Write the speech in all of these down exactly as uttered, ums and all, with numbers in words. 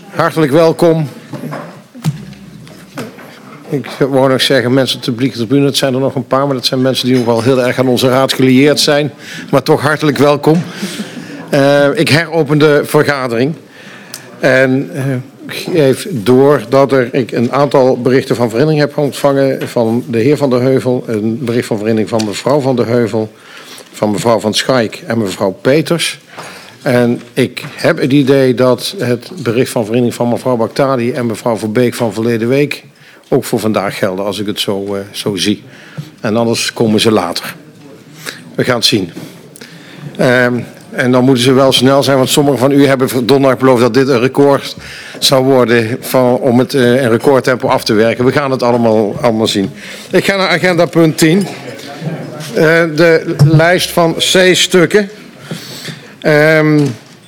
Hartelijk welkom. Ik wou nog zeggen, mensen op de publieke tribune, het zijn er nog een paar, maar dat zijn mensen die nog wel heel erg aan onze raad gelieerd zijn. Maar toch hartelijk welkom. Uh, ik heropen de vergadering. En uh, geef door dat er, ik een aantal berichten van verhindering heb ontvangen van de heer Van der Heuvel, een bericht van verhindering van mevrouw Van der Heuvel, van mevrouw Van Schaik en mevrouw Peters. En ik heb het idee dat het bericht van verhindering van mevrouw Baktali en mevrouw Verbeek van verleden week ook voor vandaag gelden, als ik het zo, uh, zo zie. En anders komen ze later. We gaan het zien. Um, en dan moeten ze wel snel zijn, want sommigen van u hebben donderdag beloofd dat dit een record zou worden van, om het uh, in recordtempo af te werken. We gaan het allemaal, allemaal zien. Ik ga naar agenda punt tien. Uh, de lijst van C-stukken. Um,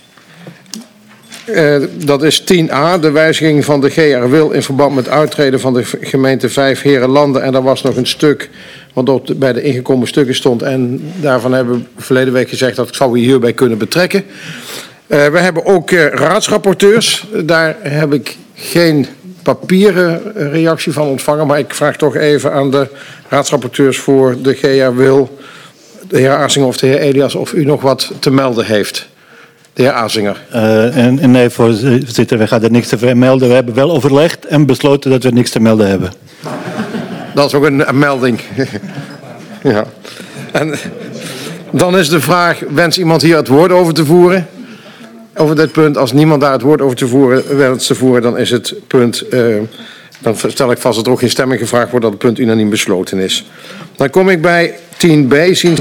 Uh, dat is tien a, de wijziging van de G R Wil in verband met uittreden van de gemeente Vijf Herenlanden. En daar was nog een stuk wat op bij de ingekomen stukken stond. En daarvan hebben we verleden week gezegd dat zou we hierbij kunnen betrekken. Uh, we hebben ook uh, raadsrapporteurs. Daar heb ik geen papieren reactie van ontvangen. Maar ik vraag toch even aan de raadsrapporteurs voor de G R Wil, de heer Azinger of de heer Elias, of u nog wat te melden heeft. De heer Azinger. Uh, en, en nee, voorzitter, we gaan er niks te vermelden. We hebben wel overlegd en besloten dat we niks te melden hebben. Dat is ook een, een melding. Ja. En dan is de vraag, wens iemand hier het woord over te voeren? Over dit punt, als niemand daar het woord over te voeren wenst te voeren, dan is het punt, uh, dan stel ik vast dat er ook geen stemming gevraagd wordt, dat het punt unaniem besloten is. Dan kom ik bij tien b, zien